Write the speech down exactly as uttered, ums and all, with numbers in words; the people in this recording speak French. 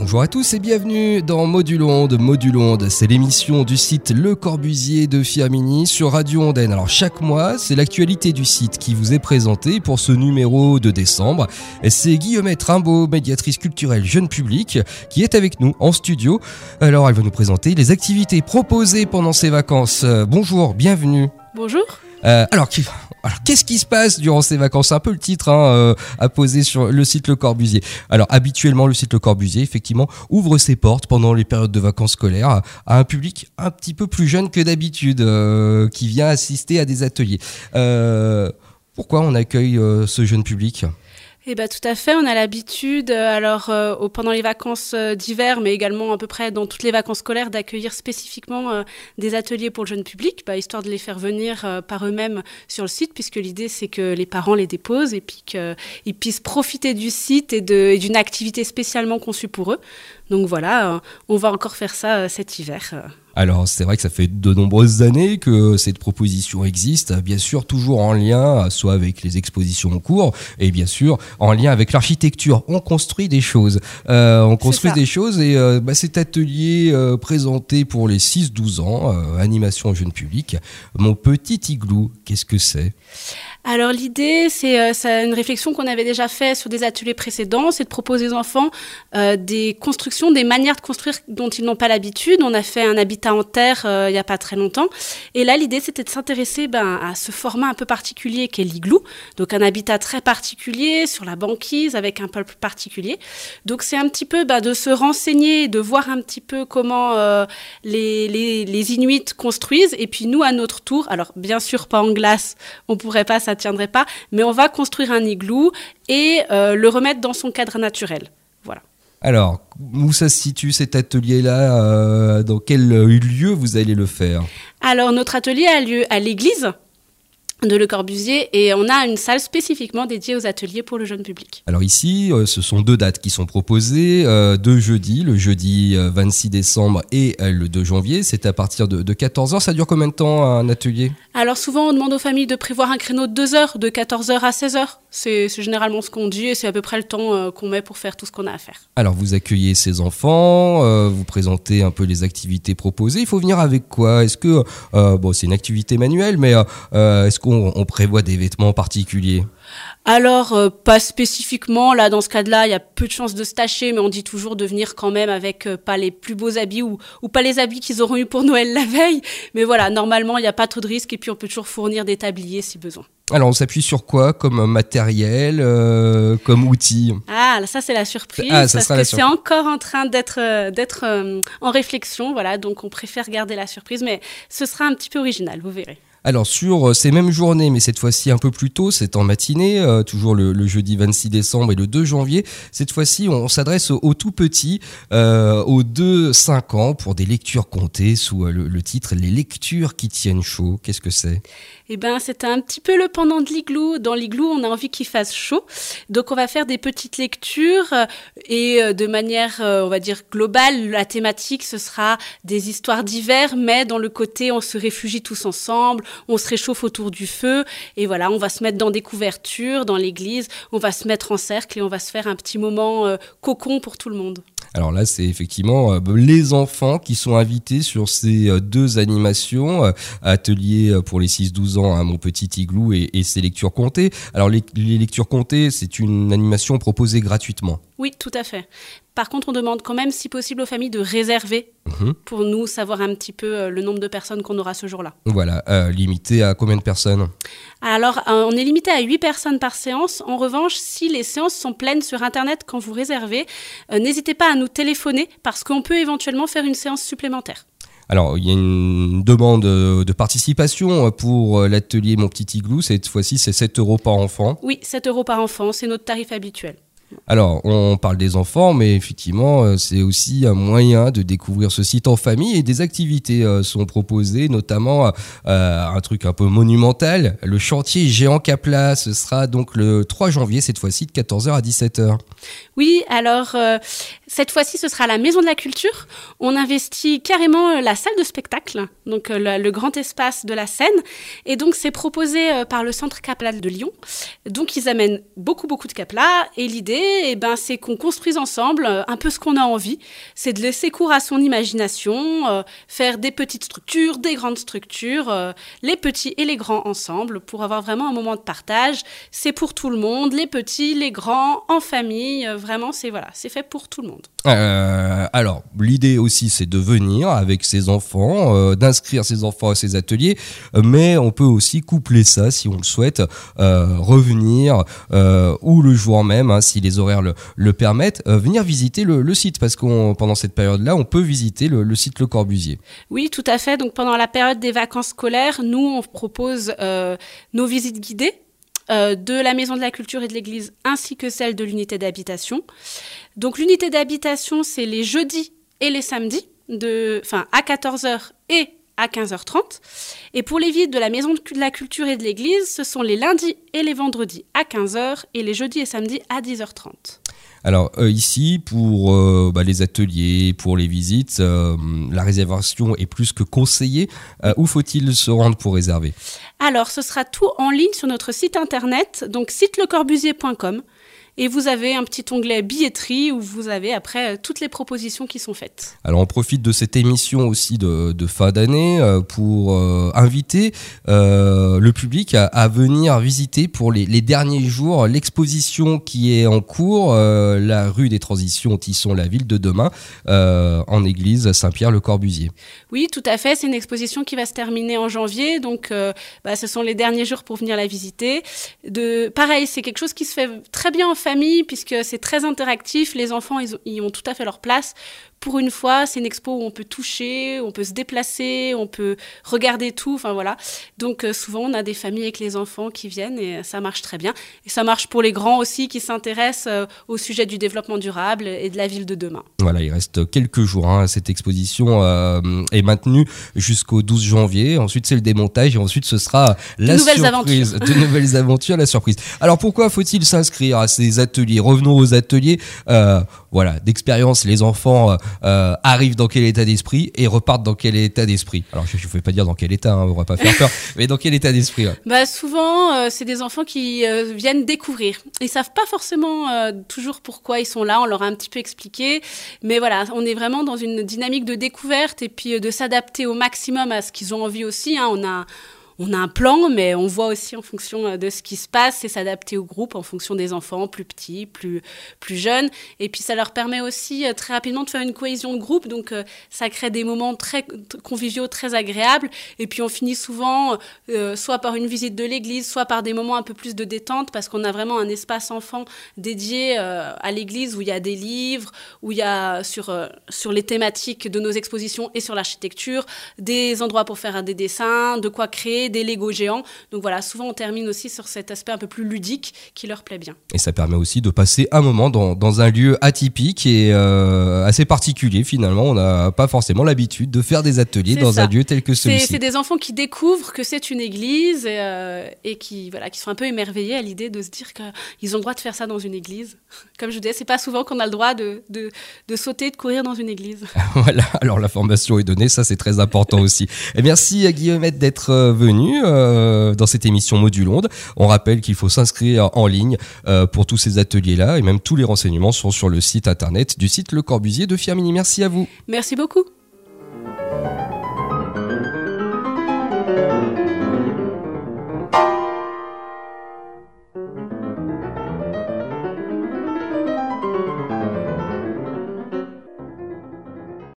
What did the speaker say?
Bonjour à tous et bienvenue dans Modulonde. Modulonde, c'est l'émission du site Le Corbusier de Firminy sur Radio Ondaine. Alors chaque mois, c'est l'actualité du site qui vous est présentée pour ce numéro de décembre. Et c'est Guillemette Rimbaud, médiatrice culturelle jeune public, qui est avec nous en studio. Alors elle va nous présenter les activités proposées pendant ces vacances. Euh, bonjour, bienvenue. Bonjour. Euh, alors, qui, alors, qu'est-ce qui se passe durant ces vacances ? C'est un peu le titre hein, euh, à poser sur le site Le Corbusier. Alors, habituellement, le site Le Corbusier, effectivement, ouvre ses portes pendant les périodes de vacances scolaires à, à un public un petit peu plus jeune que d'habitude, euh, qui vient assister à des ateliers. Euh, pourquoi on accueille euh, ce jeune public ? Eh ben, tout à fait, on a l'habitude, alors euh, au, pendant les vacances euh, d'hiver, mais également à peu près dans toutes les vacances scolaires, d'accueillir spécifiquement euh, des ateliers pour le jeune public, bah, histoire de les faire venir euh, par eux-mêmes sur le site, puisque l'idée c'est que les parents les déposent et puis qu'ils puissent profiter du site et, de, et d'une activité spécialement conçue pour eux. Donc voilà, euh, on va encore faire ça euh, cet hiver. Euh. Alors, c'est vrai que ça fait de nombreuses années que cette proposition existe, bien sûr toujours en lien, soit avec les expositions en cours, et bien sûr en lien avec l'architecture. On construit des choses, euh, on construit des choses et euh, bah, cet atelier euh, présenté pour les six douze ans, euh, animation jeune public, Mon Petit Igloo, qu'est-ce que c'est ? Alors l'idée, c'est, euh, c'est une réflexion qu'on avait déjà fait sur des ateliers précédents, c'est de proposer aux enfants euh, des constructions, des manières de construire dont ils n'ont pas l'habitude. On a fait un habitat en terre euh, il n'y a pas très longtemps. Et là, l'idée, c'était de s'intéresser ben, à ce format un peu particulier qu'est l'igloo. Donc un habitat très particulier, sur la banquise, avec un peuple particulier. Donc c'est un petit peu ben, de se renseigner, de voir un petit peu comment euh, les, les, les Inuits construisent. Et puis nous, à notre tour, alors bien sûr pas en glace, on ne pourrait pas, ça ne tiendrait pas, mais on va construire un igloo et euh, le remettre dans son cadre naturel. Voilà. Alors, où ça se situe cet atelier-là ? euh, Dans quel lieu vous allez le faire ? Alors, notre atelier a lieu à l'église de Le Corbusier et on a une salle spécifiquement dédiée aux ateliers pour le jeune public. Alors ici, euh, ce sont deux dates qui sont proposées, euh, deux jeudis, le jeudi euh, vingt-six décembre et euh, le deux janvier. C'est à partir de, de quatorze heures. Ça dure combien de temps un atelier ? Alors souvent, on demande aux familles de prévoir un créneau de deux heures, de quatorze heures à seize heures. C'est, c'est généralement ce qu'on dit et c'est à peu près le temps euh, qu'on met pour faire tout ce qu'on a à faire. Alors vous accueillez ces enfants, euh, vous présentez un peu les activités proposées. Il faut venir avec quoi ? Est-ce que, euh, bon, c'est une activité manuelle, mais euh, est-ce qu'on on prévoit des vêtements particuliers ? Alors, euh, pas spécifiquement. Là, dans ce cas-là, il y a peu de chances de se tâcher, mais on dit toujours de venir quand même avec euh, pas les plus beaux habits ou, ou pas les habits qu'ils auront eu pour Noël la veille. Mais voilà, normalement, il n'y a pas trop de risques et puis on peut toujours fournir des tabliers si besoin. Alors, on s'appuie sur quoi comme matériel, euh, comme outil ? Ah, ça, c'est la surprise, ah, ça parce que la sur... c'est encore en train d'être, euh, d'être euh, en réflexion. Voilà, donc on préfère garder la surprise, mais ce sera un petit peu original, vous verrez. Alors sur ces mêmes journées, mais cette fois-ci un peu plus tôt, c'est en matinée, euh, toujours le, le jeudi vingt-six décembre et le deux janvier. Cette fois-ci, on, on s'adresse aux, aux tout petits, euh, aux deux cinq ans, pour des lectures comptées sous euh, le, le titre « Les lectures qui tiennent chaud ». Qu'est-ce que c'est ? Eh ben, c'est un petit peu le pendant de l'igloo. Dans l'igloo, on a envie qu'il fasse chaud. Donc, on va faire des petites lectures et euh, de manière, euh, on va dire, globale, la thématique, ce sera des histoires d'hiver, mais dans le côté, on se réfugie tous ensemble, on se réchauffe autour du feu et voilà, on va se mettre dans des couvertures, dans l'église, on va se mettre en cercle et on va se faire un petit moment euh, cocon pour tout le monde. Alors là, c'est effectivement euh, les enfants qui sont invités sur ces euh, deux animations, euh, atelier pour les six douze ans, hein, Mon Petit Igloo et, et ses lectures comptées. Alors les, les lectures comptées, c'est une animation proposée gratuitement. Oui, tout à fait. Par contre, on demande quand même, si possible, aux familles de réserver mmh. pour nous savoir un petit peu euh, le nombre de personnes qu'on aura ce jour-là. Voilà, euh, limité à combien de personnes ? Alors, euh, on est limité à huit personnes par séance. En revanche, si les séances sont pleines sur Internet quand vous réservez, euh, n'hésitez pas à nous téléphoner parce qu'on peut éventuellement faire une séance supplémentaire. Alors, il y a une demande de participation pour l'atelier Mon Petit Igloo. Cette fois-ci, c'est sept euros par enfant. Oui, sept euros par enfant, c'est notre tarif habituel. Alors, on parle des enfants, mais effectivement, c'est aussi un moyen de découvrir ce site en famille et des activités euh, sont proposées, notamment euh, un truc un peu monumental, le chantier géant Capla. Ce sera donc le trois janvier, cette fois-ci, de quatorze heures à dix-sept heures. Oui, alors, euh, cette fois-ci, ce sera à la Maison de la Culture. On investit carrément la salle de spectacle, donc euh, le, le grand espace de la scène. Et donc, c'est proposé euh, par le Centre Capla de Lyon. Donc, ils amènent beaucoup, beaucoup de Capla. Et l'idée, l'idée, eh ben, c'est qu'on construise ensemble euh, un peu ce qu'on a envie. C'est de laisser cours à son imagination, euh, faire des petites structures, des grandes structures, euh, les petits et les grands ensemble, pour avoir vraiment un moment de partage. C'est pour tout le monde, les petits, les grands, en famille. Euh, vraiment, c'est, voilà, c'est fait pour tout le monde. Euh, alors, l'idée aussi, c'est de venir avec ses enfants, euh, d'inscrire ses enfants à ces ateliers, euh, mais on peut aussi coupler ça, si on le souhaite, euh, revenir, euh, ou le jour même, hein, si les horaires le, le permettent, euh, venir visiter le, le site, parce que pendant cette période-là, on peut visiter le, le site Le Corbusier. Oui, tout à fait. Donc, pendant la période des vacances scolaires, nous, on propose euh, nos visites guidées euh, de la Maison de la Culture et de l'Église, ainsi que celle de l'unité d'habitation. Donc, l'unité d'habitation, c'est les jeudis et les samedis, de, enfin, à quatorze heures et à quinze heures trente. Et pour les visites de la Maison de la Culture et de l'Église, ce sont les lundis et les vendredis à quinze heures et les jeudis et samedis à dix heures trente. Alors euh, ici, pour euh, bah, les ateliers, pour les visites, euh, la réservation est plus que conseillée. Euh, où faut-il se rendre pour réserver ? Alors, ce sera tout en ligne sur notre site internet, donc site le corbusier point com. Et vous avez un petit onglet billetterie où vous avez après euh, toutes les propositions qui sont faites. Alors on profite de cette émission aussi de, de fin d'année euh, pour euh, inviter euh, le public à, à venir visiter pour les, les derniers jours l'exposition qui est en cours, euh, la rue des Transitions, Tisson, la ville de demain, euh, en église Saint-Pierre-le-Corbusier. Oui, tout à fait. C'est une exposition qui va se terminer en janvier. Donc, euh, bah, ce sont les derniers jours pour venir la visiter. De, pareil, c'est quelque chose qui se fait très bien en famille puisque c'est très interactif. Les enfants, ils ont, ils ont tout à fait leur place. Pour une fois, c'est une expo où on peut toucher, on peut se déplacer, on peut regarder tout. Enfin, voilà. Donc, euh, souvent, on a des familles avec les enfants qui viennent et ça marche très bien. Et ça marche pour les grands aussi qui s'intéressent euh, au sujet du développement durable et de la ville de demain. Voilà, il reste quelques jours. Hein. Cette exposition euh, est maintenue jusqu'au douze janvier. Ensuite, c'est le démontage et ensuite, ce sera la de nouvelles surprise. Aventures. De nouvelles aventures, la surprise. Alors, pourquoi faut-il s'inscrire à ces ateliers ? Revenons aux ateliers. Euh, voilà, d'expérience, les enfants euh, arrivent dans quel état d'esprit et repartent dans quel état d'esprit. Alors, je ne vais pas dire dans quel état, hein, on ne va pas faire peur, mais dans quel état d'esprit. Hein. Bah, souvent, euh, c'est des enfants qui euh, viennent découvrir. Ils ne savent pas forcément euh, toujours pourquoi ils sont là, on leur a un petit peu expliqué. Mais voilà, on est vraiment dans une dynamique de découverte et puis euh, de s'adapter au maximum à ce qu'ils ont envie aussi. Hein. On a... On a un plan, mais on voit aussi en fonction de ce qui se passe et s'adapter au groupe en fonction des enfants plus petits, plus, plus jeunes. Et puis, ça leur permet aussi euh, très rapidement de faire une cohésion de groupe. Donc, euh, ça crée des moments très conviviaux, très agréables. Et puis, on finit souvent euh, soit par une visite de l'église, soit par des moments un peu plus de détente parce qu'on a vraiment un espace enfant dédié euh, à l'église où il y a des livres, où il y a sur, euh, sur les thématiques de nos expositions et sur l'architecture, des endroits pour faire des dessins, de quoi créer, des Lego géants. Donc voilà, souvent on termine aussi sur cet aspect un peu plus ludique qui leur plaît bien. Et ça permet aussi de passer un moment dans, dans un lieu atypique et euh, assez particulier finalement. On n'a pas forcément l'habitude de faire des ateliers c'est dans ça. Un lieu tel que celui-ci. C'est, c'est des enfants qui découvrent que c'est une église et, euh, et qui, voilà, qui sont un peu émerveillés à l'idée de se dire qu'ils ont le droit de faire ça dans une église. Comme je vous disais, c'est pas souvent qu'on a le droit de, de, de sauter, de courir dans une église. Voilà, alors l'information est donnée, ça c'est très important aussi. Et merci à Guillemette d'être venue Euh, dans cette émission Modulonde. On rappelle qu'il faut s'inscrire en ligne euh, pour tous ces ateliers-là et même tous les renseignements sont sur le site internet du site Le Corbusier de Firminy. Merci à vous. Merci beaucoup.